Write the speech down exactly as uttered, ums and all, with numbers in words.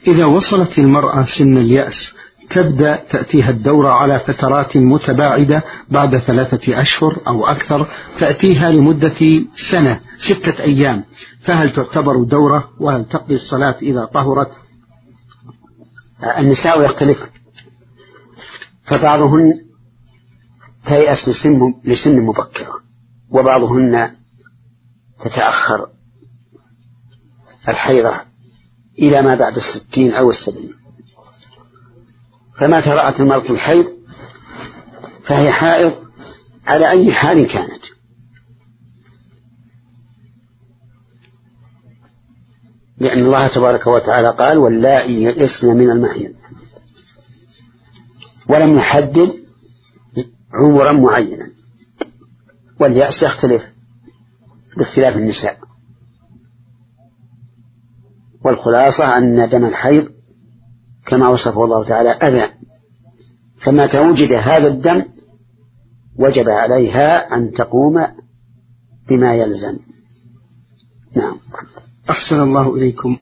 إذا وصلت المرأة سن اليأس تبدأ تأتيها الدورة على فترات متباعدة بعد ثلاثة أشهر أو أكثر، تأتيها لمدة سنة ستة أيام، فهل تعتبر دورة وهل تقضي الصلاة إذا طهرت؟ النساء يختلف، فبعضهن تيأس لسن, لسن مبكرة، وبعضهن تتأخر الحيضة إلى ما بعد الستين أو السبعين. فما ترأت المرأة الحيض فهي حائض على أي حال كانت، لأن الله تبارك وتعالى قال واللائي يئسن من المحيض، ولم يحدد عمرا معينا، واليأس يختلف باختلاف النساء. والخلاصة أن دم الحيض كما وصفه الله تعالى أذى، فمتى وجد هذا الدم وجب عليها أن تقوم بما يلزم. نعم. أحسن الله إليكم.